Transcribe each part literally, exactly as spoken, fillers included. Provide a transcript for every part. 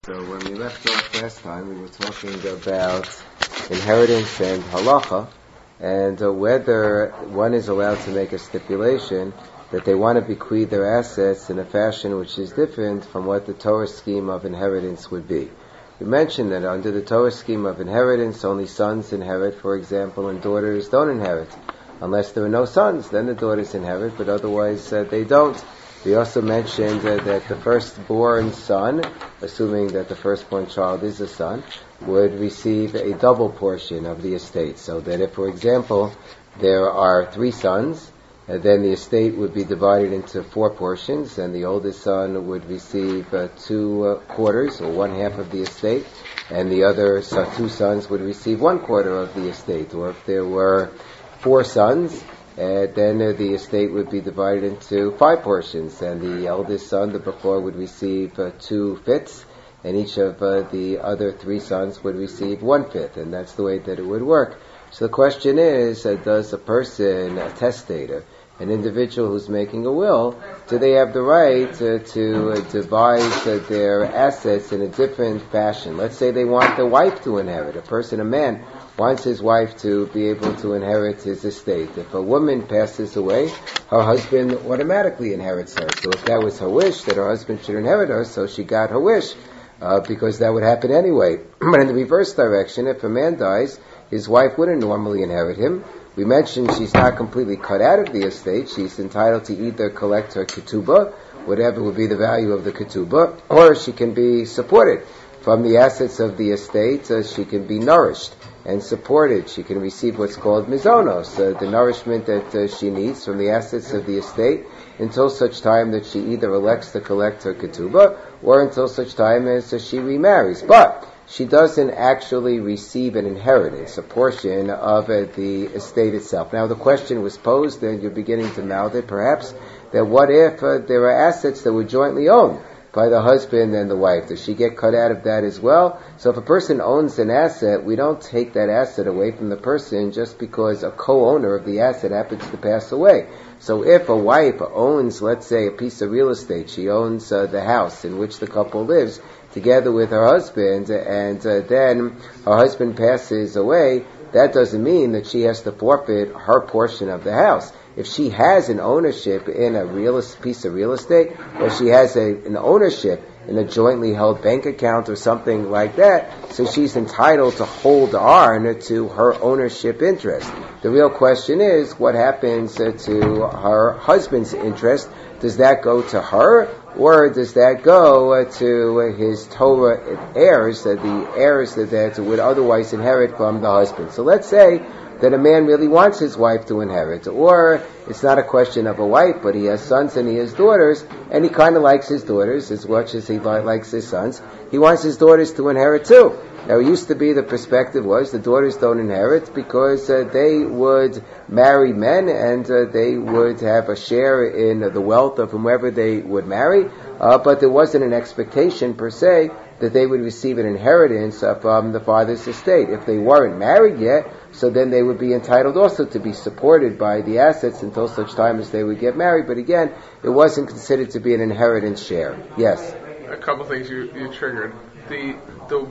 So when we left off last time, we were talking about inheritance and halacha, and uh, whether one is allowed to make a stipulation that they want to bequeath their assets in a fashion which is different from what the Torah scheme of inheritance would be. We mentioned that under the Torah scheme of inheritance, only sons inherit, for example, and daughters don't inherit. Unless there are no sons, then the daughters inherit, but otherwise uh, they don't. We also mentioned uh, that the firstborn son, assuming that the firstborn child is a son, would receive a double portion of the estate. So that if, for example, there are three sons, uh, then the estate would be divided into four portions, and the oldest son would receive uh, two uh, quarters, or one half of the estate, and the other so two sons would receive one quarter of the estate. Or if there were four sons, Uh, then uh, the estate would be divided into five portions, and the eldest son, the Bechor, would receive uh, two fifths, and each of uh, the other three sons would receive one fifth, and that's the way that it would work. So the question is, uh, does a person, a testator, an individual who's making a will, do they have the right uh, to uh, divide uh, their assets in a different fashion? Let's say they want the wife to inherit. A person, a man, wants his wife to be able to inherit his estate. If a woman passes away, her husband automatically inherits her. So if that was her wish, that her husband should inherit her, so she got her wish, uh, because that would happen anyway. But in the reverse direction, if a man dies, his wife wouldn't normally inherit him. We mentioned she's not completely cut out of the estate. She's entitled to either collect her ketubah, whatever would be the value of the ketubah, or she can be supported from the assets of the estate. Uh, she can be nourished and supported. She can receive what's called mizonos, uh, the nourishment that uh, she needs from the assets of the estate, until such time that she either elects to collect her ketubah, or until such time as uh, she remarries. But she doesn't actually receive an inheritance, a portion of uh, the estate itself. Now the question was posed, and you're beginning to mouth it perhaps, that what if uh, there are assets that were jointly owned by the husband and the wife? Does she get cut out of that as well? So if a person owns an asset, we don't take that asset away from the person just because a co-owner of the asset happens to pass away. So if a wife owns, let's say, a piece of real estate, she owns uh, the house in which the couple lives together with her husband, and uh, then her husband passes away, that doesn't mean that she has to forfeit her portion of the house. If she has an ownership in a real piece of real estate, or she has a, an ownership in a jointly held bank account or something like that, so she's entitled to hold on to her ownership interest. The real question is, what happens uh, to her husband's interest? Does that go to her, or does that go uh, to uh, his Torah heirs, uh, the heirs that, that would otherwise inherit from the husband? So let's say that a man really wants his wife to inherit, or it's not a question of a wife, but he has sons and he has daughters, and he kind of likes his daughters as much as he li- likes his sons. He wants his daughters to inherit too. Now, it used to be the perspective was the daughters don't inherit because uh, they would marry men and uh, they would have a share in uh, the wealth of whomever they would marry, uh, but there wasn't an expectation per se that they would receive an inheritance uh, from the father's estate. If they weren't married yet, so then they would be entitled also to be supported by the assets until such time as they would get married. But again, it wasn't considered to be an inheritance share. Yes? A couple things you, you triggered. The, the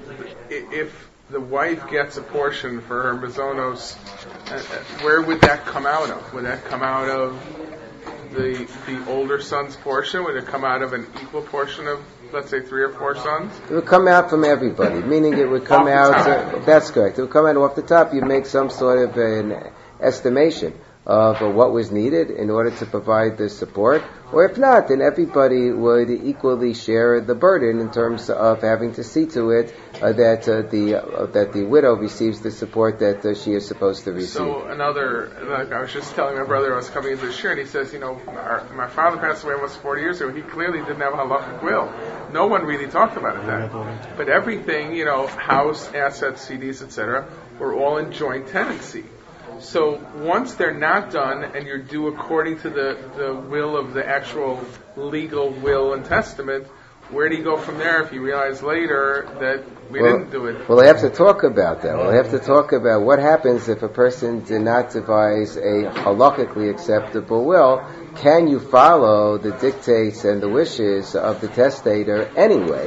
if the wife gets a portion for her mazonos, uh, where would that come out of? Would that come out of the the older son's portion? Would it come out of an equal portion of, let's say, three or four sons? It would come out from everybody, meaning it would come out, uh, that's correct, it would come out off the top. You'd make some sort of an estimation of uh, what was needed in order to provide the support, or if not, then everybody would equally share the burden in terms of having to see to it uh, that uh, the uh, that the widow receives the support that uh, she is supposed to receive. So another, like I was just telling my brother I was coming into this year, and he says, you know, our, my father passed away almost forty years ago. He clearly didn't have a halachic will. No one really talked about it then. But everything, you know, house, assets, C Ds, et cetera, were all in joint tenancy. So once they're not done and you're due according to the, the will of the actual legal will and testament, where do you go from there if you realize later that we well, didn't do it? Well, I have to talk about that. Well, I have to talk about what happens if a person did not devise a halakhically acceptable will. Can you follow the dictates and the wishes of the testator anyway?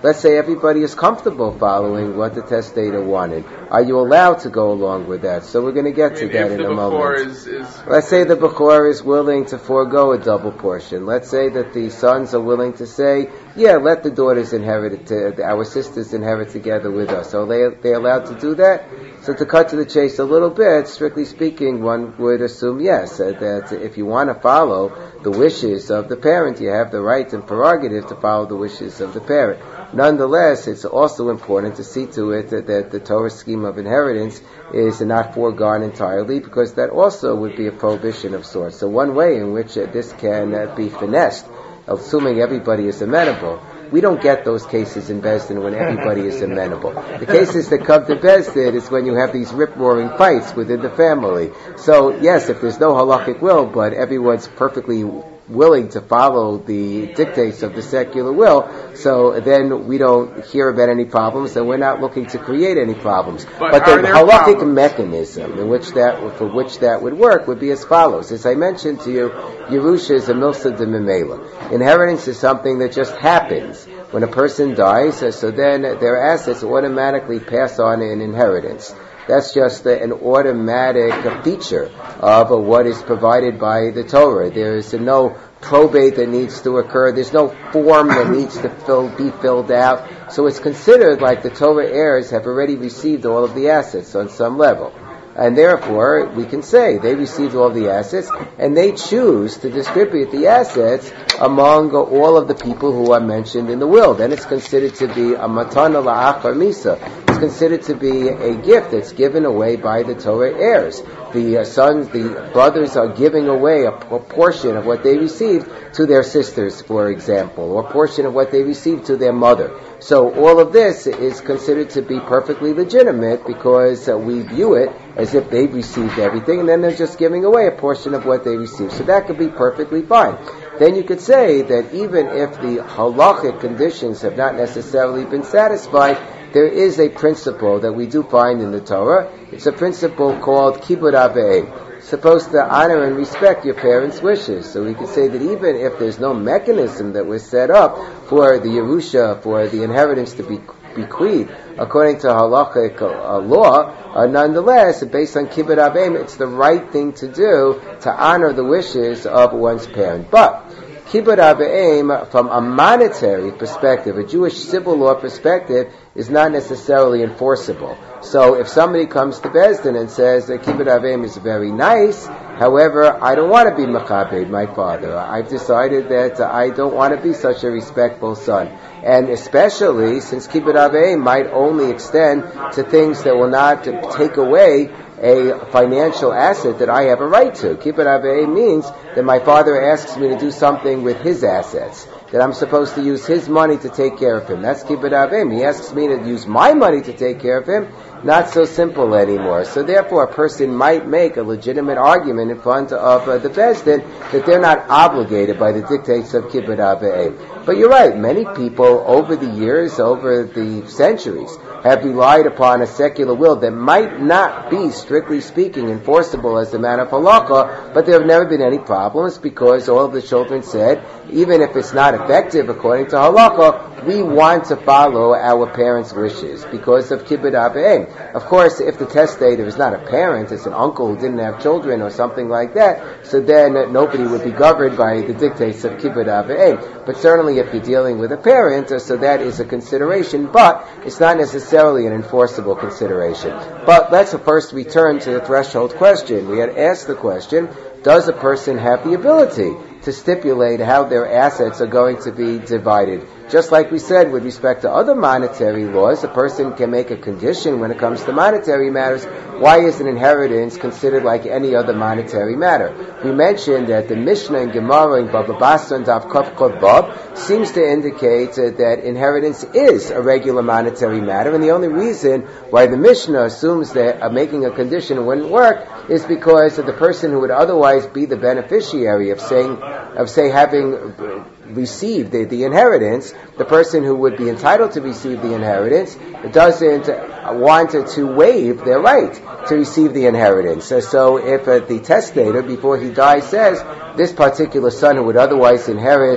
let's say everybody is comfortable following what the testator wanted. Are you allowed to go along with that? So we're going to get to that in a moment. Is, is let's say the Bechor is willing to forego a double portion. Let's say that the sons are willing to say, yeah, let the daughters inherit it, to, our sisters inherit together with us. So they they allowed to do that? So to cut to the chase a little bit, strictly speaking, one would assume yes, uh, that if you want to follow the wishes of the parent, you have the right and prerogative to follow the wishes of the parent. Nonetheless, it's also important to see to it that, that the Torah scheme of inheritance is not foregone entirely, because that also would be a prohibition of sorts. So one way in which uh, this can uh, be finessed, assuming everybody is amenable. We don't get those cases in Beis Din when everybody is amenable. The cases that come to Beis Din is when you have these rip-roaring fights within the family. So, yes, if there's no halakhic will, but everyone's perfectly willing to follow the dictates of the secular will, so then we don't hear about any problems, and we're not looking to create any problems. But, but the halakhic problems? mechanism in which that, for which that would work would be as follows. As I mentioned to you, Yerusha is a milsa de memela. Inheritance is something that just happens when a person dies, so then their assets automatically pass on in inheritance. That's just an automatic feature of what is provided by the Torah. There is no probate that needs to occur. There's no form that needs to fill, be filled out. So it's considered like the Torah heirs have already received all of the assets on some level. And therefore, we can say they received all the assets, and they choose to distribute the assets among all of the people who are mentioned in the will. Then it's considered to be a matana la'achar misa. It's considered to be a gift that's given away by the Torah heirs. The uh, sons, the brothers are giving away a, a portion of what they received to their sisters, for example, or a portion of what they received to their mother. So all of this is considered to be perfectly legitimate because uh, we view it as if they've received everything, and then they're just giving away a portion of what they received. So that could be perfectly fine. Then you could say that even if the halachic conditions have not necessarily been satisfied, there is a principle that we do find in the Torah. It's a principle called kibud av v'em. Supposed to honor and respect your parents' wishes. So we could say that even if there's no mechanism that was set up for the Yerusha, for the inheritance to be bequeathed according to halachic uh, law, uh, nonetheless, based on kibud av v'em, it's the right thing to do to honor the wishes of one's parent. But kibud av v'em, from a monetary perspective, a Jewish civil law perspective, is not necessarily enforceable. So if somebody comes to Beis Din and says that kibud av v'em is very nice, however, I don't want to be mechabed my father. I've decided that I don't want to be such a respectful son. And especially since kibud av v'em might only extend to things that will not take away a financial asset that I have a right to. Kibud av v'em means that my father asks me to do something with his assets, that I'm supposed to use his money to take care of him. That's kibud av v'em. He asks me to use my money to take care of him. Not so simple anymore. So therefore, a person might make a legitimate argument in front of uh, the Beis Din that they're not obligated by the dictates of kibud av v'em. But you're right, many people over the years, over the centuries, have relied upon a secular will that might not be, strictly speaking, enforceable as a matter of halakha, but there have never been any problems because all of the children said, even if it's not effective according to halakha, we want to follow our parents' wishes because of kibud av v'em. Of course, if the testator is not a parent, it's an uncle who didn't have children or something like that, so then uh, nobody would be governed by the dictates of kibud av v'em. But certainly if you're dealing with a parent, uh, so that is a consideration, but it's not necessarily an enforceable consideration. But let's first return to the threshold question. We had asked the question, does a person have the ability to stipulate how their assets are going to be divided? Just like we said with respect to other monetary laws, a person can make a condition when it comes to monetary matters. Why is an inheritance considered like any other monetary matter? We mentioned that the Mishnah in Gemara in Baba Basra and Daf Kaf Kaf Bab seems to indicate uh, that inheritance is a regular monetary matter, and the only reason why the Mishnah assumes that uh, making a condition wouldn't work is because of the person who would otherwise be the beneficiary of saying, of say having uh, received the, the inheritance, the person who would be entitled to receive the inheritance doesn't want to waive their right to receive the inheritance. So, so if uh, the testator, before he dies, says, this particular son who would otherwise inherit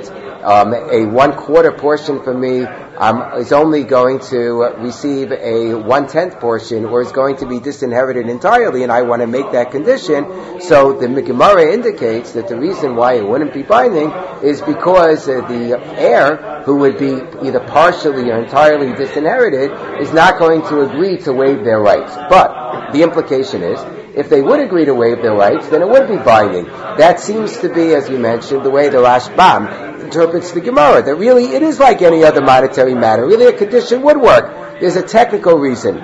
um, a one-quarter portion from me um, is only going to receive a one-tenth portion, or is going to be disinherited entirely, and I want to make that condition. So the Gemara indicates that the reason why it wouldn't be binding is because uh, the heir, who would be either partially or entirely disinherited, is not going to agree to waive their rights. But the implication is, if they would agree to waive their rights, then it would be binding. That seems to be, as we mentioned, the way the Rashbam interprets the Gemara, that really it is like any other monetary matter. Really a condition would work. There's a technical reason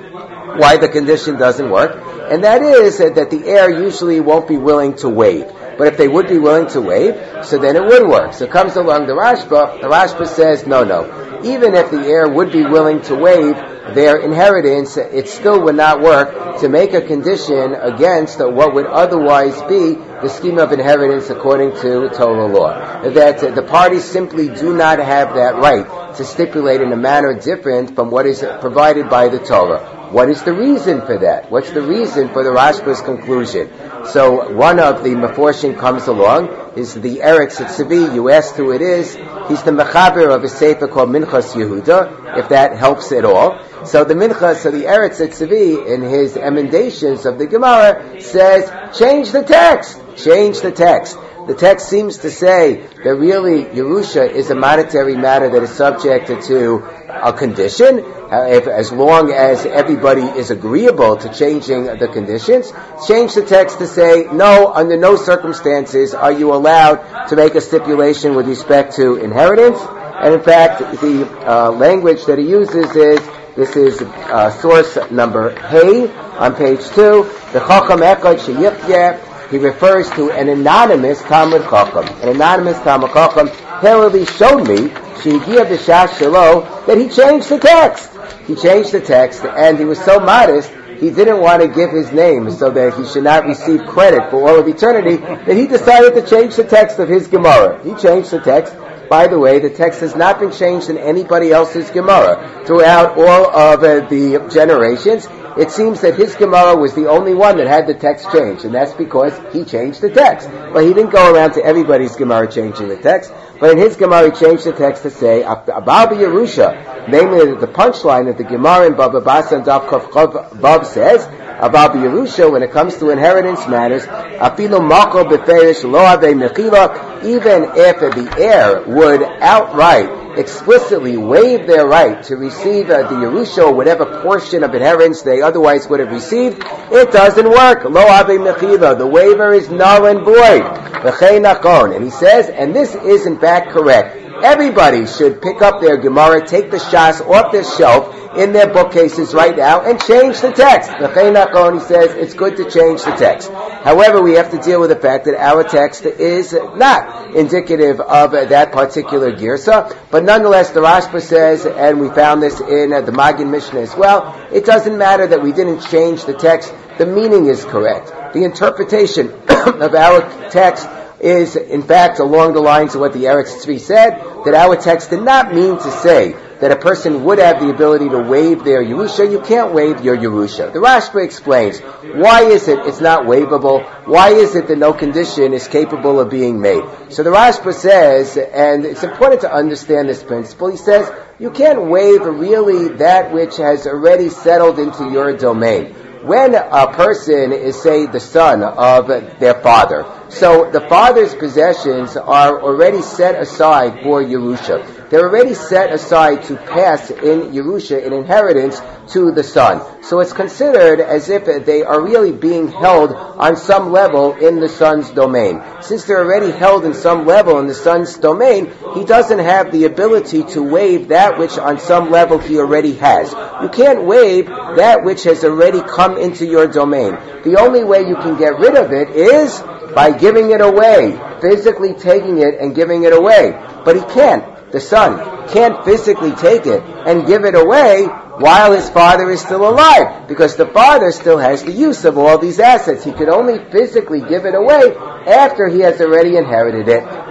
why the condition doesn't work, and that is that the heir usually won't be willing to waive. But if they would be willing to waive, so then it would work. So comes along the Rashba, the Rashba says, no, no. Even if the heir would be willing to waive their inheritance, it still would not work to make a condition against what would otherwise be the scheme of inheritance according to Torah law. That the parties simply do not have that right to stipulate in a manner different from what is provided by the Torah. What is the reason for that? What's the reason for the Rashba's conclusion? So one of the Meforshim comes along, is the Eretz Tzvi. You asked who it is. He's the Mechaber of a sefer called Minchas Yehuda, if that helps at all. So the Minchas, so the Eretz Tzvi, in his emendations of the Gemara, says, change the text. Change the text. The text seems to say that really Yerusha is a monetary matter that is subject to a condition, uh, if, as long as everybody is agreeable to changing the conditions. Change the text to say, no, under no circumstances are you allowed to make a stipulation with respect to inheritance. And in fact, the uh, language that he uses is, this is uh, source number Hey on page two, the Chacham Echad Sheyipyeh. He refers to an anonymous Talmud Chacham. An anonymous Talmud Chacham heraldly showed me, Shehigia B'Shas Shelo, that he changed the text. He changed the text, and he was so modest, he didn't want to give his name so that he should not receive credit for all of eternity, that he decided to change the text of his Gemara. He changed the text. By the way, the text has not been changed in anybody else's Gemara throughout all of uh, the generations. It seems that his Gemara was the only one that had the text changed, and that's because he changed the text. But he didn't go around to everybody's Gemara changing the text, but in his Gemara he changed the text to say, Abba Yerusha, namely the punchline of the Gemara in Baba Basa and Daf Kaf Vav says, Abba Yerusha, when it comes to inheritance matters, Afilu Mako Beferish Lo Ave Mechila, even if the heir would outright explicitly waive their right to receive uh, the Yerusha or whatever portion of inheritance they otherwise would have received, it doesn't work. Lo Ave Mechila, the waiver is null and void. V'chei nachon. And he says, and this is in fact correct, everybody should pick up their Gemara, take the Shas off their shelf in their bookcases right now and change the text. V'chei nachon, he says, it's good to change the text. However, we have to deal with the fact that our text is not indicative of uh, that particular girsa, but nonetheless, the Rashba says, and we found this in uh, the Magin Mishnah as well, it doesn't matter that we didn't change the text, the meaning is correct. The interpretation of our text is, in fact, along the lines of what the Eretz Tzvi said, that our text did not mean to say that a person would have the ability to waive their Yerusha. You can't waive your Yerusha. The Rashba explains, why is it it's not waivable? Why is it that no condition is capable of being made? So the Rashba says, and it's important to understand this principle, he says, you can't waive really that which has already settled into your domain. When a person is, say, the son of their father, so the father's possessions are already set aside for Yerusha. They're already set aside to pass in Yerusha, in inheritance, to the son. So it's considered as if they are really being held on some level in the son's domain. Since they're already held in some level in the son's domain, he doesn't have the ability to waive that which on some level he already has. You can't waive that which has already come into your domain. The only way you can get rid of it is by giving it away, physically taking it and giving it away. But he can't. The son can't physically take it and give it away while his father is still alive, because the father still has the use of all these assets. He could only physically give it away after he has already inherited it.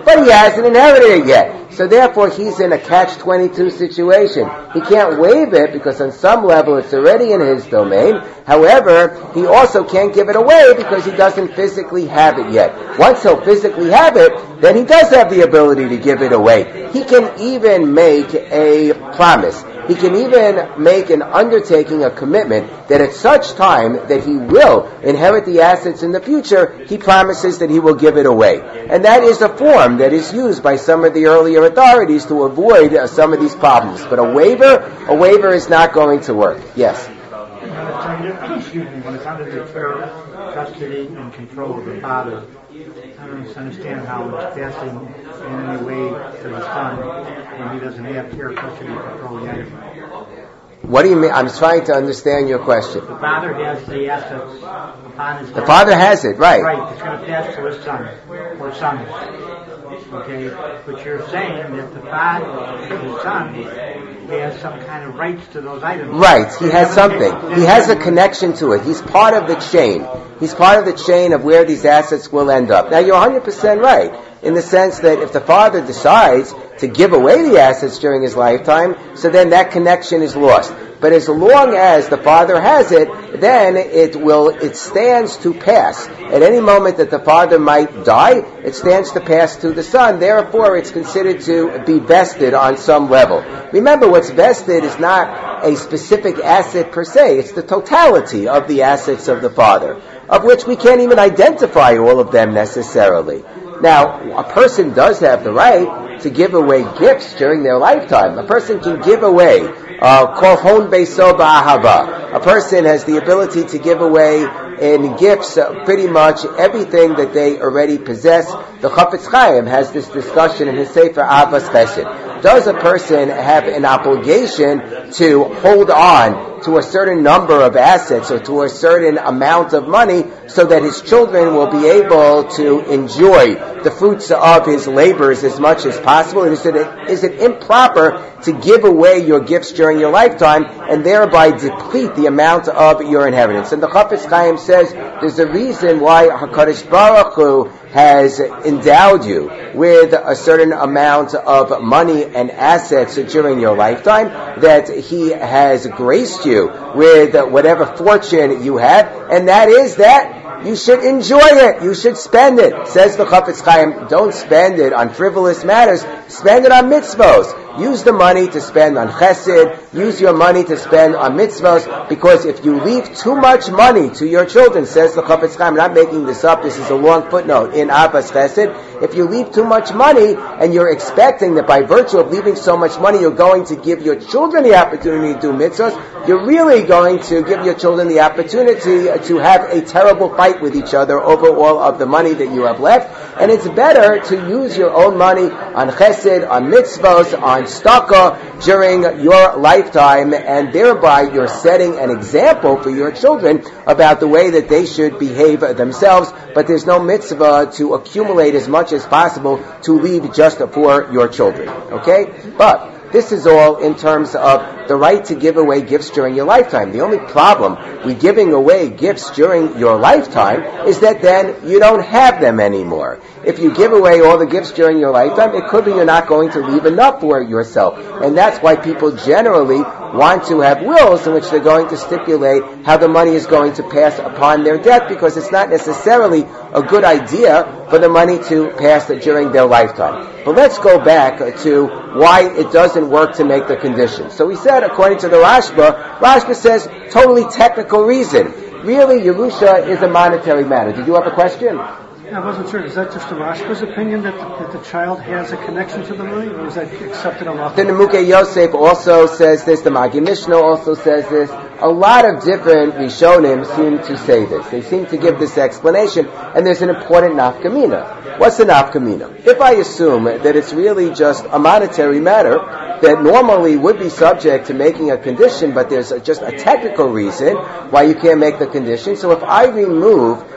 but he hasn't inherited it yet. So therefore, he's in a catch twenty-two situation. He can't waive it because on some level it's already in his domain. However, he also can't give it away because he doesn't physically have it yet. Once he'll physically have it, then he does have the ability to give it away. He can even make a promise. He can even make an undertaking, a commitment, that at such time that he will inherit the assets in the future, he promises that he will give it away. And that is a form that is used by some of the earlier authorities to avoid uh, some of these problems. But a waiver, a waiver is not going to work. Yes? Excuse me, when it's under the care, custody, and control of the father, I don't understand how it's passing in any way to the son when he doesn't have care, custody, and control yet. What do you mean? I'm trying to understand your question. The father has the assets upon his The father has it, right. Right, it's going to pass to his son, or sons. Okay, but you're saying that the father, his son, has some kind of rights to those items. Right, he has something. He has a connection to it. He's part of the chain. He's part of the chain of where these assets will end up. Now, you're one hundred percent right, in the sense that if the father decides to give away the assets during his lifetime, so then that connection is lost. But as long as the father has it, then it will, it stands to pass. At any moment that the father might die, it stands to pass to the son. Therefore, it's considered to be vested on some level. Remember, what's vested is not a specific asset per se. It's the totality of the assets of the father, of which we can't even identify all of them necessarily. Now, a person does have the right to give away gifts during their lifetime. A person can give away kol hon beiso ba'ahava. A person has the ability to give away in gifts uh, pretty much everything that they already possess. The Chafetz Chaim has this discussion in his Sefer Avos Chesed. Does a person have an obligation to hold on to a certain number of assets or to a certain amount of money so that his children will be able to enjoy the fruits of his labors as much as possible? Is it, is it improper to give away your gifts during your lifetime and thereby deplete the amount of your inheritance? And the Chafetz Chaim says there's a reason why HaKadosh Baruch Hu has endowed you with a certain amount of money and assets during your lifetime, that he has graced you with whatever fortune you have, and that is that you should enjoy it. You should spend it. Says the Chafetz Chaim, don't spend it on frivolous matters. Spend it on mitzvos. Use the money to spend on chesed. Use your money to spend on mitzvos, because if you leave too much money to your children, says the Chafetz Chaim, I'm not making this up, this is a long footnote in Avos Chesed, if you leave too much money and you're expecting that by virtue of leaving so much money you're going to give your children the opportunity to do mitzvos, you're really going to give your children the opportunity to have a terrible fight with each other over all of the money that you have left. And it's better to use your own money on chesed, on mitzvos, on tzedakah during your lifetime, and thereby you're setting an example for your children about the way that they should behave themselves. But there's no mitzvah to accumulate as much as possible to leave just for your children. Okay? But this is all in terms of the right to give away gifts during your lifetime. The only problem with giving away gifts during your lifetime is that then you don't have them anymore. If you give away all the gifts during your lifetime, it could be you're not going to leave enough for yourself. And that's why people generally want to have wills in which they're going to stipulate how the money is going to pass upon their death, because it's not necessarily a good idea for the money to pass during their lifetime. But let's go back to why it doesn't work to make the condition. So we said, according to the Rashba, Rashba says totally technical reason. Really, Yerusha is a monetary matter. Did you have a question? I wasn't sure. Is that just the Rashba's opinion that the, that the child has a connection to the money, or is that accepted Allah? The Nemukei Yosef also says this. The Magi Mishnah also says this. A lot of different Rishonim seem to say this. They seem to give this explanation, and there's an important nafkamina. What's the nafkamina? If I assume that it's really just a monetary matter that normally would be subject to making a condition, but there's a, just a technical reason why you can't make the condition. So if I remove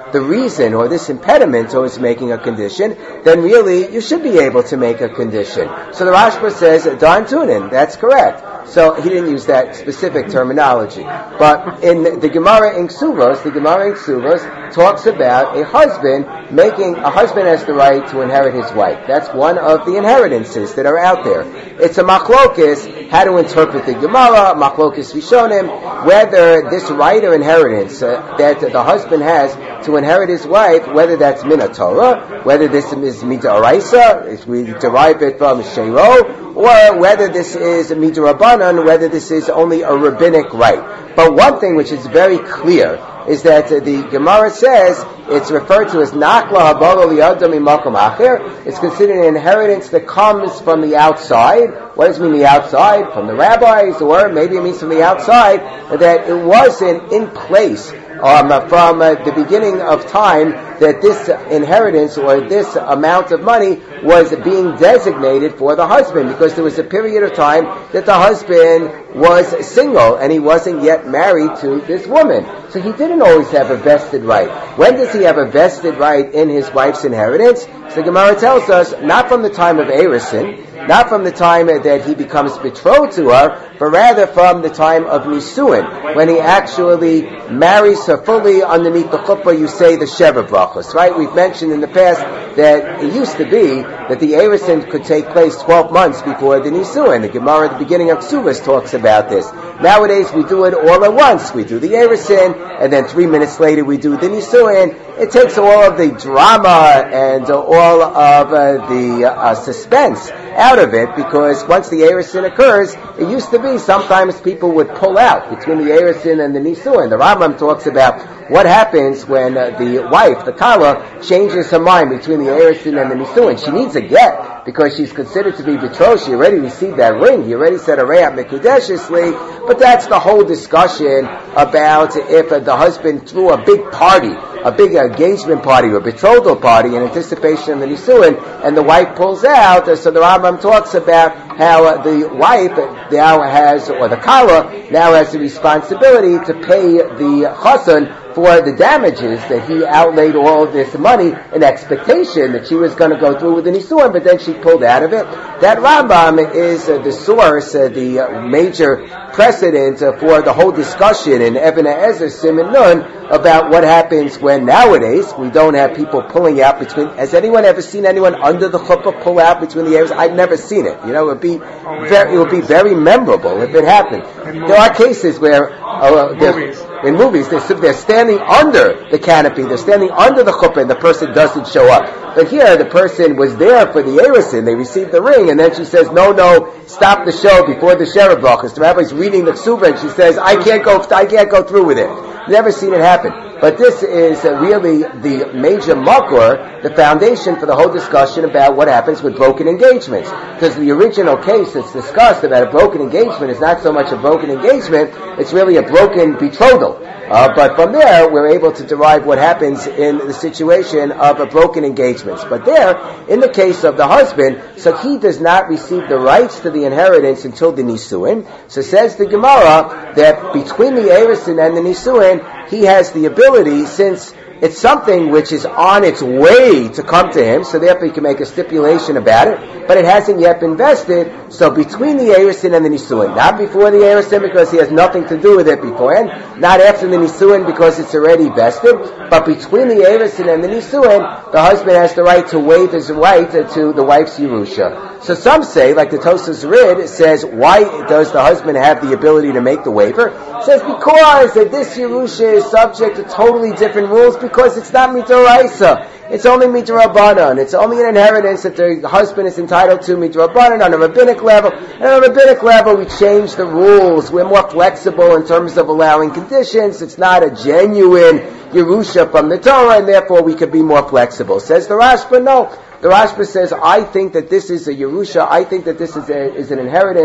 the reason or this impediment towards making a condition, then really you should be able to make a condition. So the Rashba says, Darn Tunin, that's correct. So he didn't use that specific terminology. But in the Gemara in Ksuvos, the Gemara in Ksuvos talks about a husband making, a husband has the right to inherit his wife. That's one of the inheritances that are out there. It's a machlokis, how to interpret the Gemara, machlokis Rishonim, whether this right or inheritance uh, that the husband has to inherit his wife, whether that's min Torah, whether this is mid'oraisa, if we derive it from Sheiro, or whether this is midrabanan, whether this is only a rabbinic right. But one thing which is very clear is that uh, the Gemara says it's referred to as nakla habala liyadam imakom acher. It's considered an inheritance that comes from the outside. What does it mean the outside? From the rabbis, or maybe it means from the outside, that it wasn't in place Um, from uh, the beginning of time that this inheritance or this amount of money was being designated for the husband, because there was a period of time that the husband was single and he wasn't yet married to this woman. So he didn't always have a vested right. When does he have a vested right in his wife's inheritance? So the Gemara tells us, not from the time of Erisin, not from the time that he becomes betrothed to her, but rather from the time of Nisuin, when he actually marries her fully underneath the chuppah. You say the Sheva Brachos, right? We've mentioned in the past that it used to be that the Erisin could take place twelve months before the Nisuin. The Gemara at the beginning of Ksuvas talks about this. Nowadays we do it all at once. We do the Erisin, and then three minutes later we do the Nisuin. It takes all of the drama and uh, all of uh, the uh, suspense out of it, because once the Erisin occurs, it used to be sometimes people would pull out between the Erisin and the Nisuin. The Rambam talks about what happens when uh, the wife, the Kala, changes her mind between the Erisin and the Nisuin. She needs a get because she's considered to be betrothed. She already received that ring. He already said Arayat Mekudeshesli. But that's the whole discussion about if uh, the husband threw a big party, a big engagement party or betrothal party in anticipation of the Nisuin, and the wife pulls out. Uh, so the Rambam talks about how uh, the wife now has, or the Kala now has the responsibility to pay the Chassan for the damages that he outlaid all of this money in expectation that she was going to go through with the Nisuin, but then she pulled out of it. That Rambam is uh, the source, uh, the uh, major precedent uh, for the whole discussion in Eben Ezer Siman Nun about what happens when nowadays we don't have people pulling out between. Has anyone ever seen anyone under the chuppah pull out between the areas? I've never seen it. You know, it would be very, it would be very memorable if it happened. There are cases where uh, movies. in movies they're, they're standing under the canopy, they're standing under the chuppah, and the person doesn't show up. But here, the person was there for the Erisin. They received the ring, and then she says, "No, no, stop the show before the Sheva Brachos." The rabbi's reading the Ksuba, and she says, "I can't go, I can't go through with it." Never seen it happen. But this is uh, really the major makor, the foundation for the whole discussion about what happens with broken engagements. Because the original case that's discussed about a broken engagement is not so much a broken engagement, it's really a broken betrothal. Uh, but from there, we're able to derive what happens in the situation of a broken engagements. But there, in the case of the husband, so he does not receive the rights to the inheritance until the Nisuin. So says the Gemara that between the Erisin and the Nisuin, he has the ability, since it's something which is on its way to come to him, so therefore he can make a stipulation about it, but it hasn't yet been vested, so between the Erisin and the Nisuin, not before the Erisin because he has nothing to do with it beforehand, not after the Nisuin because it's already vested, but between the Erisin and the Nisuin, the husband has the right to waive his right to the wife's Yerusha. So some say, like the Tosas Rid says, why does the husband have the ability to make the waiver? It says because that this Yerusha is subject to totally different rules, because it's not mitoraisa. It's only mitrabanan. It's only an inheritance that the husband is entitled to mitrabanan on a rabbinic level. And on a rabbinic level, we change the rules. We're more flexible in terms of allowing conditions. It's not a genuine Yerusha from the Torah, and therefore we could be more flexible. Says the Rashba, no. The Rashba says, I think that this is a Yerusha, I think that this is, a, is an inheritance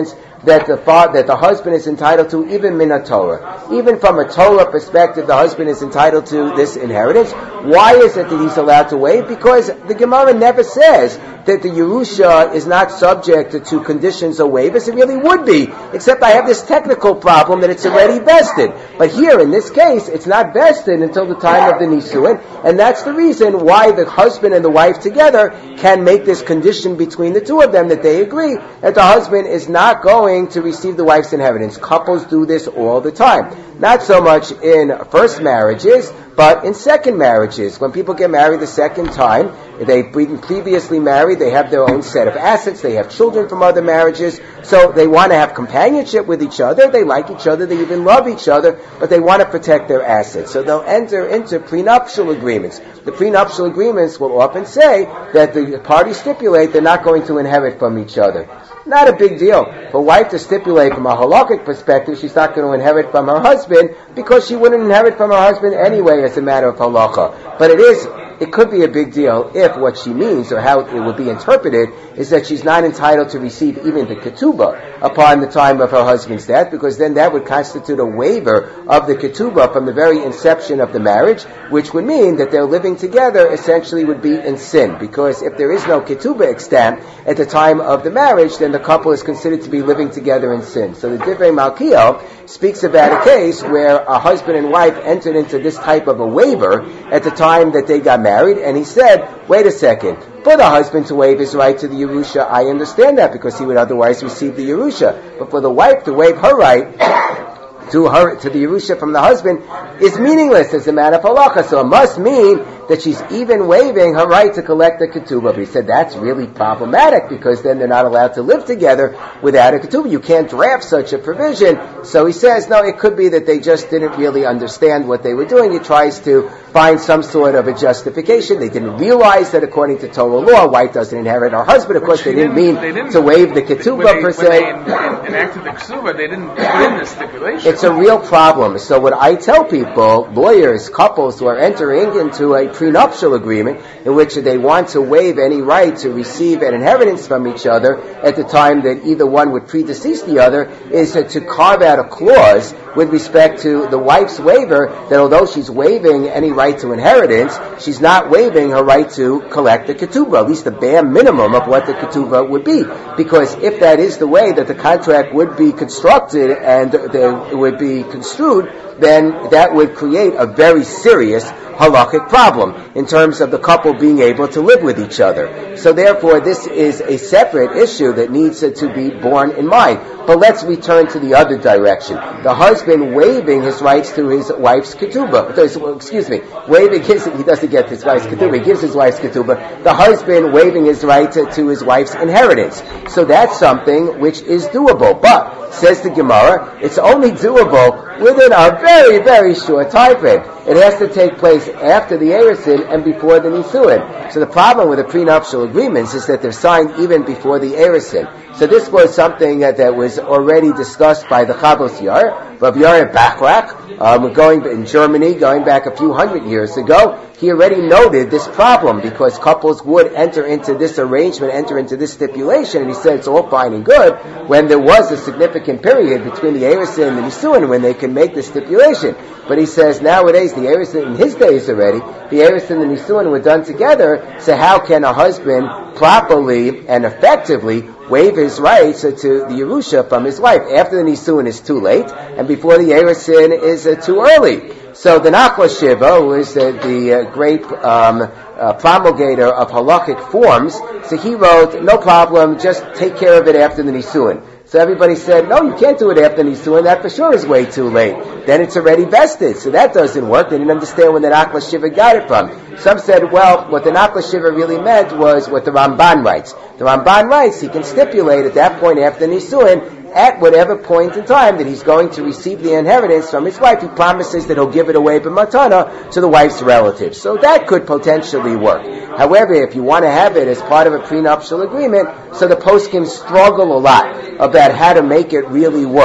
that the fa- that the husband is entitled to, even min Torah. Even from a Torah perspective, the husband is entitled to this inheritance. Why is it that he's allowed to waive? Because the Gemara never says that the Yerusha is not subject to conditions of waivers. It really would be, except I have this technical problem that it's already vested. But here, in this case, it's not vested until the time of the Nisuin, and that's the reason why the husband and the wife together can make this condition between the two of them, that they agree that the husband is not going to receive the wife's inheritance. Couples do this all the time. Not so much in first marriages, but in second marriages. When people get married the second time, they've been previously married, they have their own set of assets, they have children from other marriages, so they want to have companionship with each other, they like each other, they even love each other, but they want to protect their assets. So they'll enter into prenuptial agreements. The prenuptial agreements will often say that the parties stipulate they're not going to inherit from each other. Not a big deal. For a wife to stipulate from a halakhic perspective she's not going to inherit from her husband, because she wouldn't inherit from her husband anyway as a matter of halakha. But it is, it could be a big deal if what she means, or how it would be interpreted, is that she's not entitled to receive even the ketubah upon the time of her husband's death, because then that would constitute a waiver of the ketubah from the very inception of the marriage, which would mean that their living together essentially would be in sin. Because if there is no ketubah extant at the time of the marriage, then the couple is considered to be living together in sin. So the Divrei Malkiel speaks about a case where a husband and wife entered into this type of a waiver at the time that they got married, and he said, wait a second, for the husband to waive his right to the Yerusha, I understand that, because he would otherwise receive the Yerusha. But for the wife to waive her right to her to the Yerusha from the husband is meaningless as a matter of halacha. So it must mean that she's even waiving her right to collect the ketubah. But he said that's really problematic, because then they're not allowed to live together without a ketubah. You can't draft such a provision. So he says, no, it could be that they just didn't really understand what they were doing. He tries to find some sort of a justification. They didn't realize that according to Torah law, wife doesn't inherit her husband. Of course, they didn't mean they didn't, to waive the ketubah they, per se. When they enacted the ketubah, they didn't put in the stipulation. It's a real problem. So what I tell people, lawyers, couples who are entering into a prenuptial agreement in which they want to waive any right to receive an inheritance from each other at the time that either one would predecease the other, is to carve out a clause with respect to the wife's waiver that although she's waiving any right to inheritance, she's not waiving her right to collect the ketubah, at least the bare minimum of what the ketubah would be. Because if that is the way that the contract would be constructed and there it would be construed, then that would create a very serious halakhic problem in terms of the couple being able to live with each other. So therefore, this is a separate issue that needs to be borne in mind. But let's return to the other direction. The husband waiving his rights to his wife's ketubah. Excuse me. Waiving his, he doesn't get his wife's ketubah, he gives his wife's ketubah. The husband waiving his right to, to his wife's inheritance. So that's something which is doable. But, says the Gemara, it's only doable within a very, very short time frame. It has to take place after the Erusin and before the Nisuin. So the problem with the prenuptial agreements is that they're signed even before the Erusin. So this was something that, that was already discussed by the Chavos Yair, Rav Yair Bachrach, um, going in Germany, going back a few hundred years ago. He already noted this problem because couples would enter into this arrangement, enter into this stipulation, and he said it's all fine and good when there was a significant period between the Erusin and the Nisuin when they can make the stipulation. But he says nowadays the Erusin, in his days already, the Erusin and the Nisuin were done together, so how can a husband properly and effectively waive his rights to the Yerusha from his wife? After the Nisuin is too late, and before the Erusin is uh, too early. So the Nachla Shiva, who is uh, the uh, great um, uh, promulgator of halakhic forms, so he wrote, no problem, just take care of it after the Nisuin. So everybody said, no, you can't do it after Nisuin, that for sure is way too late. Then it's already vested, so that doesn't work. They didn't understand where the Nachla Shiva got it from. Some said, well, what the Nachla Shiva really meant was what the Ramban writes. The Ramban writes, he can stipulate at that point after Nisuin, at whatever point in time that he's going to receive the inheritance from his wife, he promises that he'll give it away b'matana to the wife's relatives. So that could potentially work. However, if you want to have it as part of a prenuptial agreement, so the poskim struggle a lot about how to make it really work.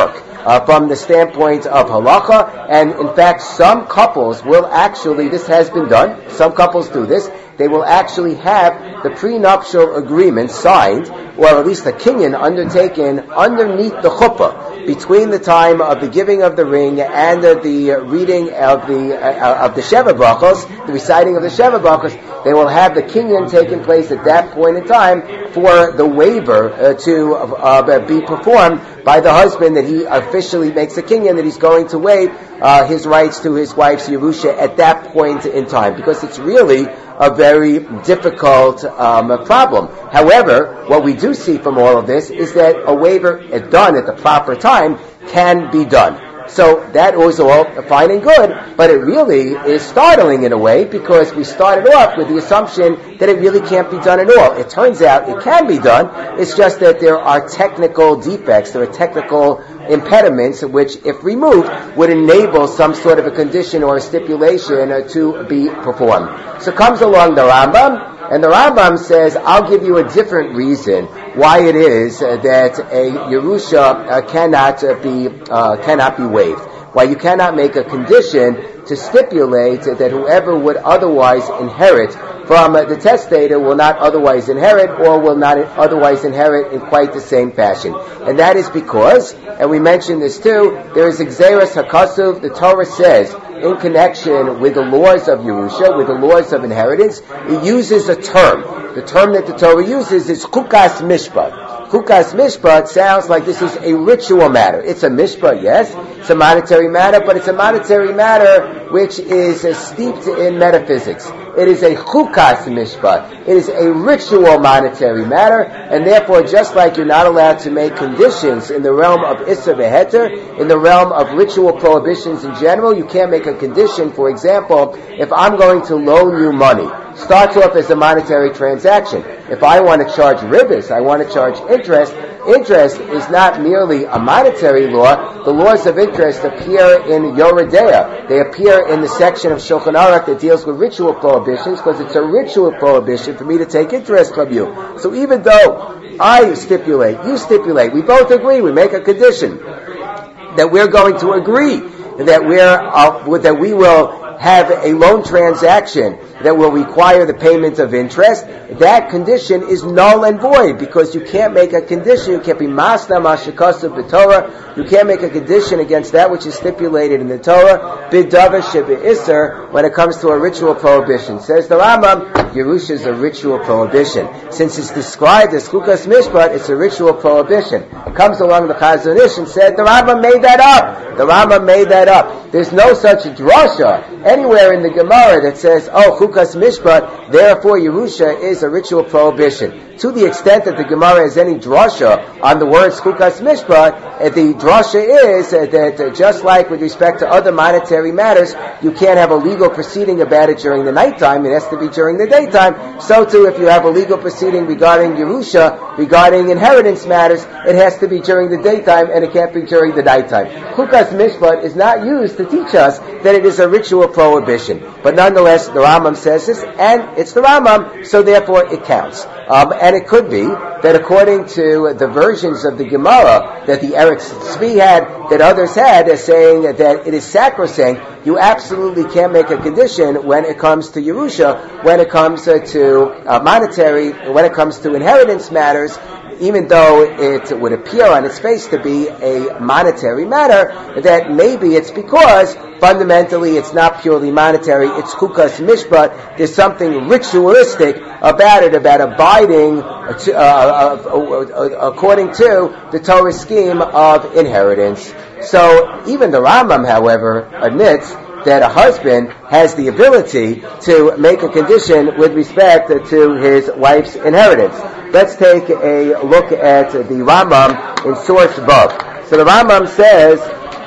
uh, from the standpoint of halacha. And in fact, some couples will actually, this has been done, some couples do this, they will actually have the prenuptial agreement signed, or at least a kinyan undertaken underneath the chuppah, between the time of the giving of the ring and uh, the uh, reading of the uh, of the Sheva Brachos, the reciting of the Sheva Brachos. They will have the kinyan taking place at that point in time for the waiver uh, to uh, uh, be performed by the husband, that he officially makes a kinyan, that he's going to waive uh, his rights to his wife's Yerusha at that point in time, because it's really a very difficult um, problem. However, what we do see from all of this is that a waiver, if done at the proper time, can be done. So that was all fine and good, but it really is startling in a way, because we started off with the assumption that it really can't be done at all. It turns out it can be done. It's just that there are technical defects, there are technical impediments which, if removed, would enable some sort of a condition or a stipulation uh, to be performed. So comes along the Rambam, and the Rambam says, I'll give you a different reason why it is uh, that a Yerusha uh, cannot uh, be uh, cannot be waived. Why you cannot make a condition to stipulate that whoever would otherwise inherit from uh, the testator will not otherwise inherit, or will not otherwise inherit in quite the same fashion. And that is because, and we mentioned this too, there is Xeris HaKasuv, the Torah says, in connection with the laws of Yerusha, with the laws of inheritance, it uses a term. The term that the Torah uses is Chukas Mishpat. Chukas Mishpat sounds like this is a ritual matter. It's a mishpat, yes, it's a monetary matter, but it's a monetary matter which is uh, steeped in metaphysics. It is a chukas mishpat. It is a ritual monetary matter, and therefore, just like you're not allowed to make conditions in the realm of issa v'heter, in the realm of ritual prohibitions in general, you can't make a condition. For example, if I'm going to loan you money, starts off as a monetary transaction. If I want to charge ribis, I want to charge interest, interest is not merely a monetary law. The laws of interest appear in Yoredea. They appear in the section of Shulchan Aruch that deals with ritual prohibitions, because it's a ritual prohibition for me to take interest from you. So even though I stipulate, you stipulate, we both agree, we make a condition that we're going to agree that we're uh, that we will have a loan transaction that will require the payment of interest, that condition is null and void, because you can't make a condition, you can't be masna mashikasav b'Torah, you can't make a condition against that which is stipulated in the Torah, b'davar shebe'isser, when it comes to a ritual prohibition. Says the Rambam, Yerusha is a ritual prohibition. Since it's described as chukas mishpat, it's a ritual prohibition. It comes along the Chazon Ish and said, the Rambam made that up. The Rambam made that up. There's no such drasha anywhere in the Gemara that says, oh, chukas mishpat, therefore Yerusha is a ritual prohibition. To the extent that the Gemara has any drasha on the words chukas mishpat, the drasha is that just like with respect to other monetary matters, you can't have a legal proceeding about it during the nighttime, it has to be during the daytime. So too, if you have a legal proceeding regarding Yerusha, regarding inheritance matters, it has to be during the daytime and it can't be during the nighttime. Chukas mishpat is not used to teach us that it is a ritual prohibition. But nonetheless, the Rambam says this, and it's the Rambam, so therefore it counts. Um, and it could be that according to the versions of the Gemara that the Eretz Tzvi had, that others had, as saying that it is sacrosanct, you absolutely can't make a condition when it comes to Yerusha, when it comes uh, to uh, monetary, when it comes to inheritance matters, even though it would appear on its face to be a monetary matter, that maybe it's because fundamentally it's not purely monetary, it's chukas mishpat, there's something ritualistic about it, about abiding to, uh, uh, uh, according to the Torah scheme of inheritance. So even the Rambam, however, admits that a husband has the ability to make a condition with respect to his wife's inheritance. Let's take a look at the Rambam in source Vav. So the Rambam says,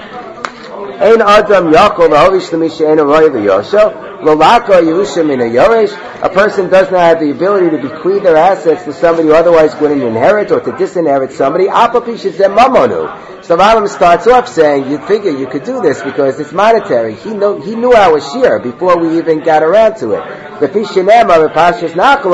Ein Adam Yaakov Horish Lemisha Ein Roy V'Yosha Lolaka Yerusha Min HaYoresh. A person does not have the ability to bequeath their assets to somebody who otherwise wouldn't inherit, or to disinherit somebody. Apapish is Mamonu. So the Rambam starts off saying, you'd figure you could do this because it's monetary. He knew, he knew our share before we even got around to it. The Pishinema, the Pashas Nakalos,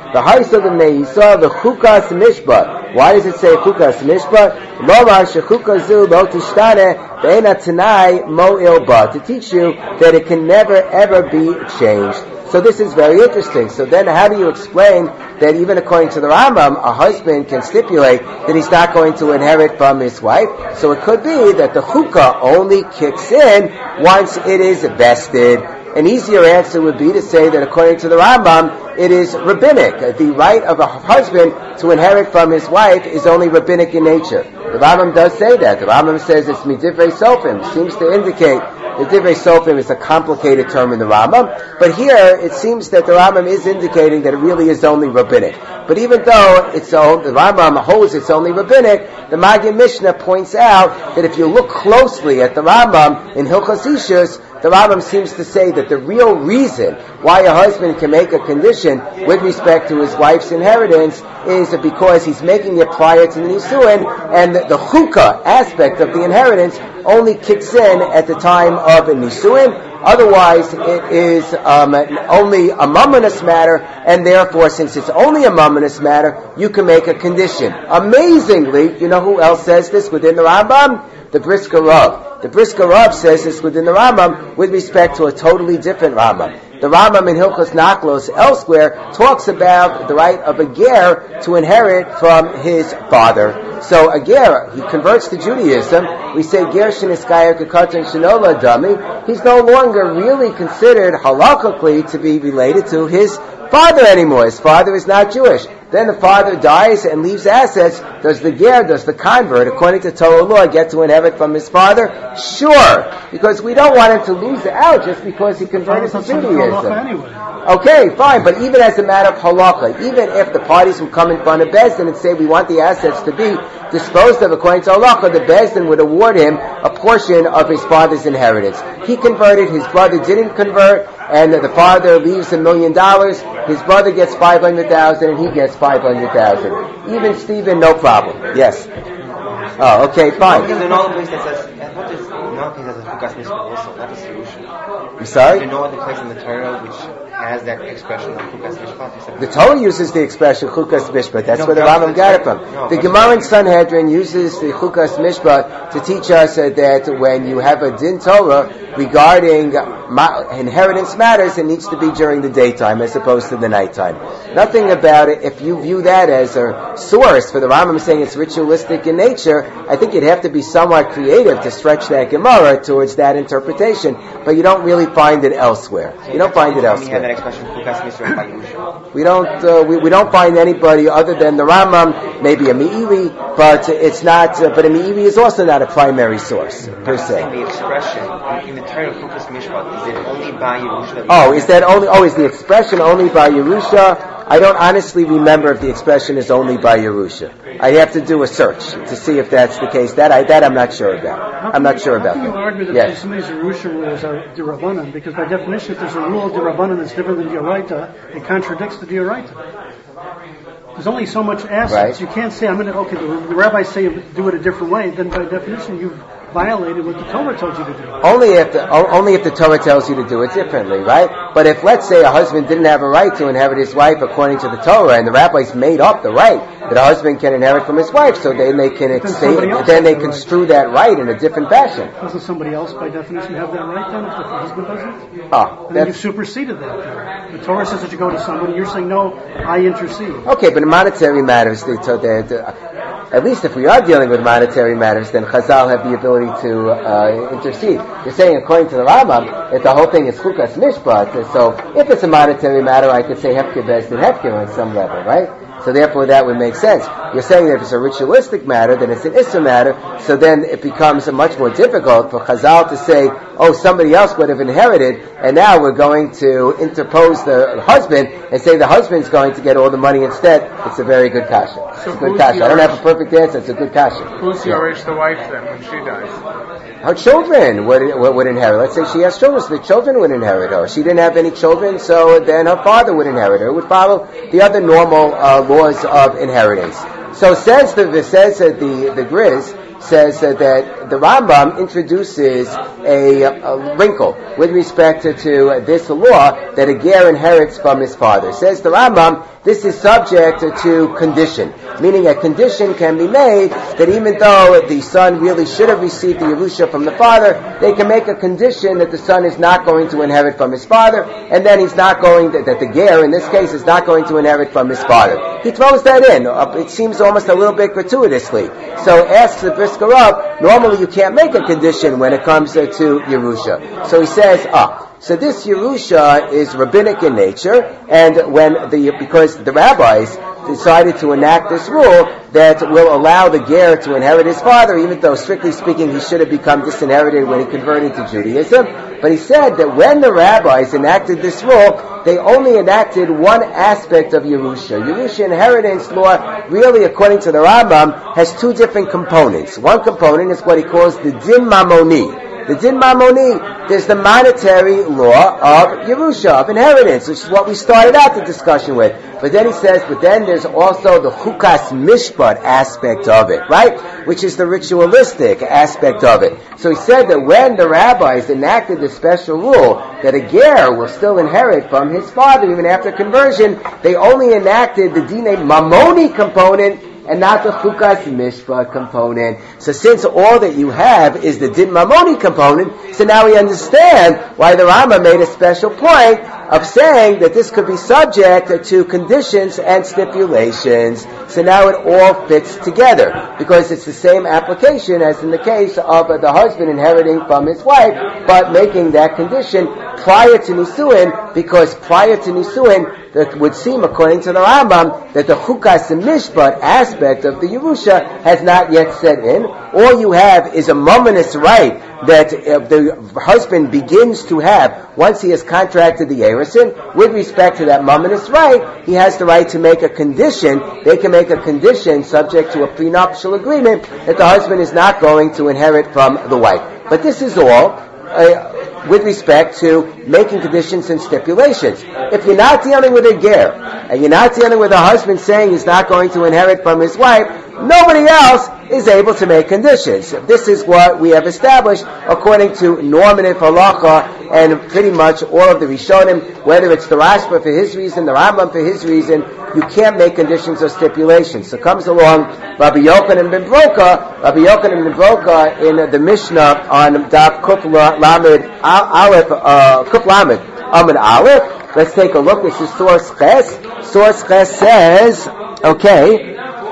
The Haisa L'Bnei Yisrael, the Chukas Mishpat. Why does it say Chukas Mishpat? Lomar Shechukas Zu Lo Tishtane Be'ena Tanai Mo'il Ba. To teach you that it can never ever be changed. So this is very interesting. So then how do you explain that even according to the Rambam, a husband can stipulate that he's not going to inherit from his wife? So it could be that the chukah only kicks in once it is vested. An easier answer would be to say that according to the Rambam, it is rabbinic. The right of a husband to inherit from his wife is only rabbinic in nature. The Rambam does say that. The Rambam says it's midivrei sofim. Seems to indicate the divrei sofim is a complicated term in the Rambam, but here it seems that the Rambam is indicating that it really is only rabbinic. But even though it's all, the Rambam holds it's only rabbinic, the Maggid Mishnah points out that if you look closely at the Rambam in Hilchos Ishus, the Rambam seems to say that the real reason why a husband can make a condition with respect to his wife's inheritance is because he's making it prior to the Nisuin, and the, the chukah aspect of the inheritance only kicks in at the time of a Nisuin. Otherwise, it is um, only a mamonous matter, and therefore, since it's only a mamonous matter, you can make a condition. Amazingly, you know who else says this within the Rambam? The Brisker Rav. The Brisker Rav says this within the Rambam with respect to a totally different Rambam. The Rambam in Hilchos Nachlos elsewhere talks about the right of a ger to inherit from his father. So a ger, he converts to Judaism. We say ger sheniskayer kekatan shenola dami. He's no longer really considered halakhically to be related to his father anymore. His father is not Jewish. Then the father dies and leaves assets. Does the ger, does the convert, according to Torah law, get to inherit from his father? Sure, because we don't want him to lose out just because he converted to Judaism. Anyway. Okay, fine, but even as a matter of halacha, even if the parties would come in front of Bezdin and say we want the assets to be disposed of according to halacha, the Bezdin would award him a portion of his father's inheritance. He converted, his brother didn't convert, and the father leaves a million dollars, his brother gets five hundred thousand and he gets five hundred thousand. Even Stephen, no problem. Yes. Oh, okay, fine. Because in all the place that says, I thought there's another place that says Chukas Mishpat also, not a solution. I'm sorry? There's no other place in the Torah which has that expression of Chukas Mishpat. The Torah uses the expression Chukas Mishpat. That's No, where the no, Rambam got it from. no, The but- Gemara in Sanhedrin uses the Chukas Mishpat to teach us uh, that when you have a din Torah regarding ma- inheritance matters, it needs to be during the daytime as opposed to the nighttime. Nothing about it. If you view that as a source for the Rambam saying it's ritualistic in nature, I think you'd have to be somewhat creative to stretch that Gemara towards that interpretation, but you don't really find it elsewhere. You don't find it We have that elsewhere. expression Chukas Mishpat by Yerusha. We don't uh, we, we don't find anybody other than the Rambam, maybe a Meiri, but it's not. Uh, but a Meiri is also not a primary source per I'm saying se. the expression in the Torah of Chukas Mishpat, is it only by Yerusha? Oh, is that only? Oh, is the expression only by Yerusha? I don't honestly remember if the expression is only by Yerusha. I have to do a search to see if that's the case. That I that I'm not sure about. I'm not sure about How can you argue that. that Yes. some of these Yerusha rules are D'Rabbanan? Because by definition, if there's a rule of D'Rabbanan that's different than D'Oraita, it contradicts the D'Oraita. There's only so much assets. Right. You can't say, I'm going to, okay, the, the rabbis say do it a different way. Then by definition, you've violated what the Torah told you to do. Only if the o- only if the Torah tells you to do it differently, right? But if, let's say, a husband didn't have a right to inherit his wife according to the Torah, and the rabbis made up the right that a husband can inherit from his wife, so then they can Then ex- somebody else then they has the right. construe that right in a different fashion. Doesn't somebody else by definition have that right then if the husband doesn't? Oh, And then you that's superseded that. Then. The Torah says that you go to somebody, you're saying, no, I intercede. okay. But in monetary matters, they, so they, they- at least if we are dealing with monetary matters, then Chazal have the ability to uh, intercede. You're saying, according to the Rambam, that the whole thing is Chukas Mishpat. So if it's a monetary matter, I could say Hefker Bez and Hefker on some level, right? So therefore that would make sense. You're saying that if it's a ritualistic matter, then it's an Issa matter, so then it becomes much more difficult for Chazal to say, oh, somebody else would have inherited, and now we're going to interpose the husband and say the husband's going to get all the money instead. It's a very good kasha. It's So a good who's kasha. the I don't have a Irish- perfect answer. It's a good kasha. Who's Yorish, the wife, then, when she dies? Her children would, would, would inherit. Let's say she has children, so the children would inherit her. She didn't have any children, so then her father would inherit her. It would follow the other normal uh, laws of inheritance. So says the says that the the Grizz says uh, that the Rambam introduces a, a wrinkle with respect to, to this law that a ger inherits from his father. Says the Rambam, this is subject to condition, meaning a condition can be made that even though the son really should have received the Yerusha from the father, they can make a condition that the son is not going to inherit from his father, and then he's not going to, that the ger in this case is not going to inherit from his father. He throws that in. It seems almost a little bit gratuitously. So asks the Brisker Rav, normally you can't make a condition when it comes to Yerusha. So he says, ah, so this Yerusha is rabbinic in nature, and when the, because the rabbis decided to enact this rule that will allow the ger to inherit his father, even though strictly speaking he should have become disinherited when he converted to Judaism. But he said that when the rabbis enacted this rule, they only enacted one aspect of Yerusha. Yerusha inheritance law, really according to the Rambam, has two different components. One component is what he calls the din mamoni. The din mamoni, there's the monetary law of Yerusha, of inheritance, which is what we started out the discussion with. But then he says, but then there's also the chukas mishpat aspect of it, right? Which is the ritualistic aspect of it. So he said that when the rabbis enacted the special rule that a ger will still inherit from his father even after conversion, they only enacted the dine mamoni component and not the chukas mishpat component. So since all that you have is the din mamoni component, so now we understand why the Rambam made a special point of saying that this could be subject to conditions and stipulations. So now it all fits together, because it's the same application as in the case of the husband inheriting from his wife, but making that condition prior to Nisuin, because prior to Nisuin, that would seem, according to the Rambam, that the chukas and mishpat aspect of the Yerusha has not yet set in. All you have is a momentous right that uh, the husband begins to have once he has contracted the Erusin. With respect to that momentous right, he has the right to make a condition. They can make a condition subject to a prenuptial agreement that the husband is not going to inherit from the wife. But this is all uh, with respect to making conditions and stipulations. If you're not dealing with a ger, and you're not dealing with a husband saying he's not going to inherit from his wife, nobody else is able to make conditions. This is what we have established according to normative halacha and pretty much all of the Rishonim, whether it's the Rashba for his reason, the Rambam for his reason, you can't make conditions or stipulations. So comes along Rabbi Yochanan ben Broka, Rabbi Yochanan ben Broka in the Mishnah on Daf Kuf Lamed Aleph, uh, Kuf Lamed Amud Aleph. Let's take a look. This is source Ches. Source Ches says, okay,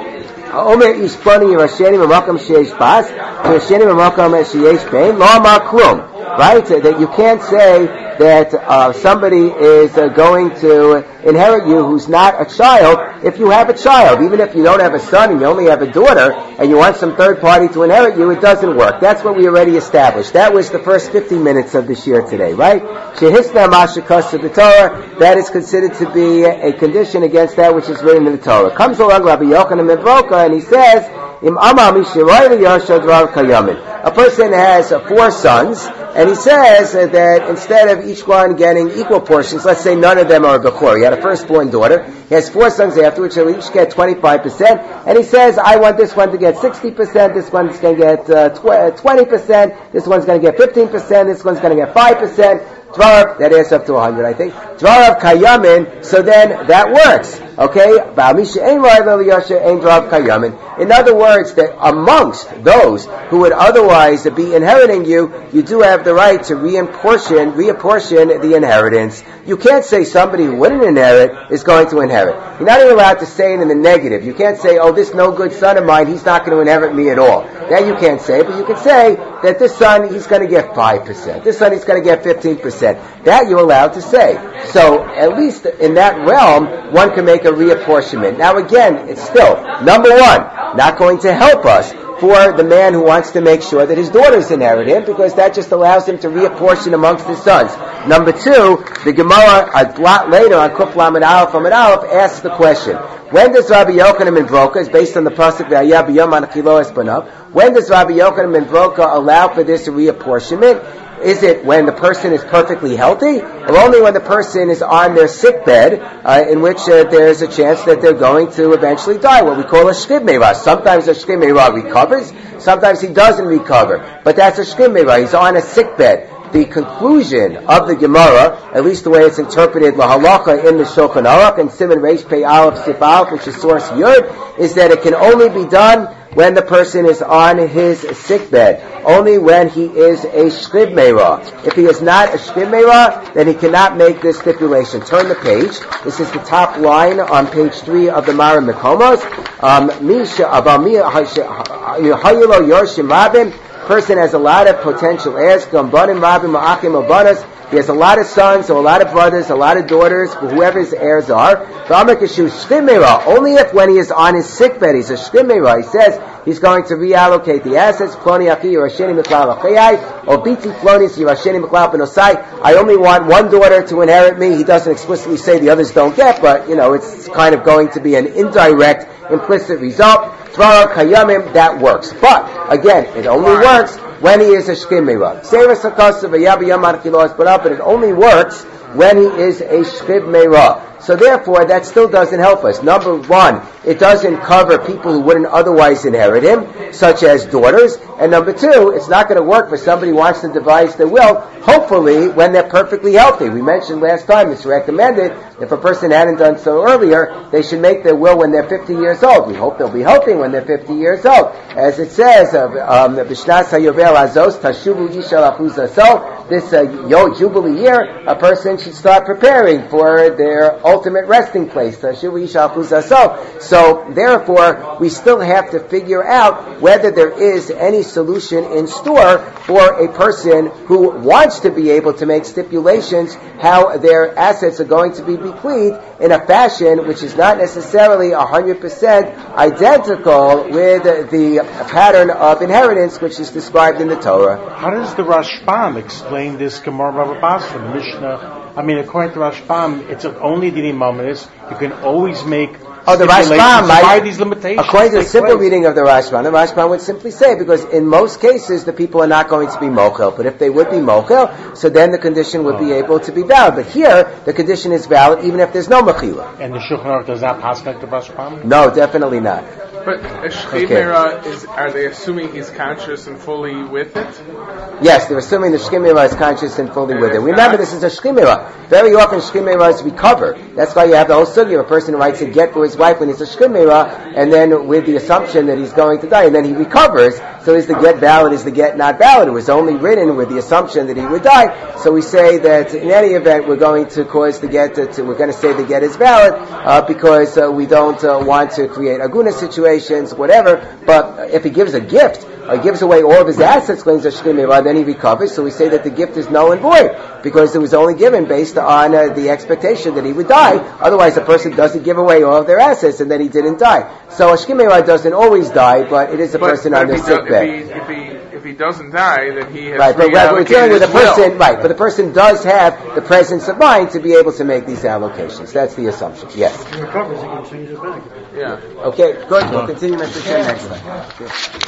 Omer Ishpani Yerasheni Mamakam Sheish Bas, Yerasheni Mamakam Sheish Bein, Lo Amar Klum. Right? That you can't say that uh, somebody is uh, going to inherit you who's not a child if you have a child. Even if you don't have a son and you only have a daughter and you want some third party to inherit you, it doesn't work. That's what we already established. That was the first fifteen minutes of this year today, right? Shehisna Mashakas of the Torah, that is considered to be a condition against that which is written in the Torah. Comes along Rabbi Yochanan ben Broka and he says, Im Amami Shirayla Yashad Rav Kayamin. A person has uh, four sons, and he says uh, that instead of each one getting equal portions, let's say none of them are a Bechor. He had a firstborn daughter. He has four sons after, which will each get twenty-five percent. And he says, I want this one to get sixty percent, this one's going to get uh, tw- twenty percent, this one's going to get fifteen percent, this one's going to get five percent. Dvarav, that adds up to one hundred, I think. Dvarav Kayamin, so then that works. Okay? In other words, that amongst those who would otherwise be inheriting you, you do have the right to reapportion, reapportion the inheritance. You can't say somebody who wouldn't inherit is going to inherit. You're not even allowed to say it in the negative. You can't say, oh, this no good son of mine, he's not going to inherit me at all. That you can't say, but you can say that this son, he's going to get five percent. This son, he's going to get fifteen percent. That you're allowed to say. So, at least in that realm, one can make a reapportionment. Now again, it's still, number one, not going to help us for the man who wants to make sure that his daughters inherit him, because that just allows him to reapportion amongst his sons. Number two, the Gemara, a lot later on Kuf Lamed Aleph Amud Aleph, asks the question, When does Rabbi Yochanan ben Broka, is based on the pasuk V'ayah b'yom anachilo es banav, when does Rabbi Yochanan ben Broka allow for this reapportionment? Is it when the person is perfectly healthy, or only when the person is on their sick bed, uh, in which uh, there's a chance that they're going to eventually die, what we call a shchiv meirah? Sometimes a shchiv meirah recovers, sometimes he doesn't recover, but that's a shchiv meirah. He's on a sick bed. The conclusion of the Gemara, at least the way it's interpreted, lahalacha in the Shulchan Aruch and Siman Reish Pei Aleph Sif Aleph, which is source Yud, is that it can only be done when the person is on his sick bed, only when he is a shchiv meirah. If he is not a shchiv meirah, then he cannot make this stipulation. Turn the page. This is the top line on page three of the Mara Mekomos. Um, Misha Abami Hayilo Yorshim Rabim. Person has a lot of potential heirs. Gambanim Rabim Ma'achim Abanas. He has a lot of sons, or a lot of brothers, a lot of daughters, whoever his heirs are. Only if when he is on his sick bed, he's a shchiv meirah. He says he's going to reallocate the assets. Ploni Aki Yerasheni Miklal Achayai, or Biti Plonis Yerasheni Miklal Benosai. I only want one daughter to inherit me. He doesn't explicitly say the others don't get, but you know it's kind of going to be an indirect, implicit result. Tvara Kayamim, that works. But again, it only works when he is a shchiv meirah. But it only works when he is a shchiv meirah. So therefore, that still doesn't help us. Number one, it doesn't cover people who wouldn't otherwise inherit him, such as daughters. And number two, it's not going to work for somebody who wants to devise their will, hopefully when they're perfectly healthy. We mentioned last time, it's recommended, if a person hadn't done so earlier, they should make their will when they're fifty years old. We hope they'll be healthy when they're fifty years old. As it says, um, B'shnas HaYovel Azos, Tashuvu Yishal Achuz. This uh, Jubilee year, a person should start preparing for their ultimate resting place. So, therefore, we still have to figure out whether there is any solution in store for a person who wants to be able to make stipulations how their assets are going to be bequeathed in a fashion which is not necessarily one hundred percent identical with the pattern of inheritance which is described in the Torah. How does the Rashbam explain this Gemara Bava Basra, the Mishnah? I mean, according to Rashbam, it's only the Mamonis. You can always make Oh, the Rashbam, why these limitations? According to the simple place? reading of the Rashbam, the Rashbam would simply say, because in most cases the people are not going to be mochel, but if they would be mochel, so then the condition would oh. be able to be valid. But here, the condition is valid even if there's no mechila. And the Shulchan Aruch does not pass like the Rashbam? No, definitely not. But a shchiv meirah, is, are they assuming he's conscious and fully with it? Yes, they're assuming the shchiv meirah is conscious and fully and with it. Remember, not? This is a shchiv meirah. Very often shchiv meirahs recover. That's why you have the whole sugya of a person who writes a get for his wife when he's a shchiv meirah, and then with the assumption that he's going to die, and then he recovers. So is the get valid? Is the get not valid? It was only written with the assumption that he would die. So we say that in any event, we're going to cause the get to, to we're going to say the get is valid uh, because uh, we don't uh, want to create aguna situations, whatever. But if he gives a gift, or gives away all of his assets, claims a shchiv meirah, then he recovers. So we say that the gift is null and void because it was only given based on uh, the expectation that he would die. Otherwise, a person doesn't give away all of their assets and then he didn't die. So a shchiv meirah doesn't always die, but it is a but, person but on their sick do, bed. If he, if he if he doesn't die, then he has right. But we're dealing with a person, will. right? But the person does have the presence of mind to be able to make these allocations. That's the assumption. Yes. He recovers, he can change it back. Yeah. Okay. Good. We'll continue Mister Chen next time.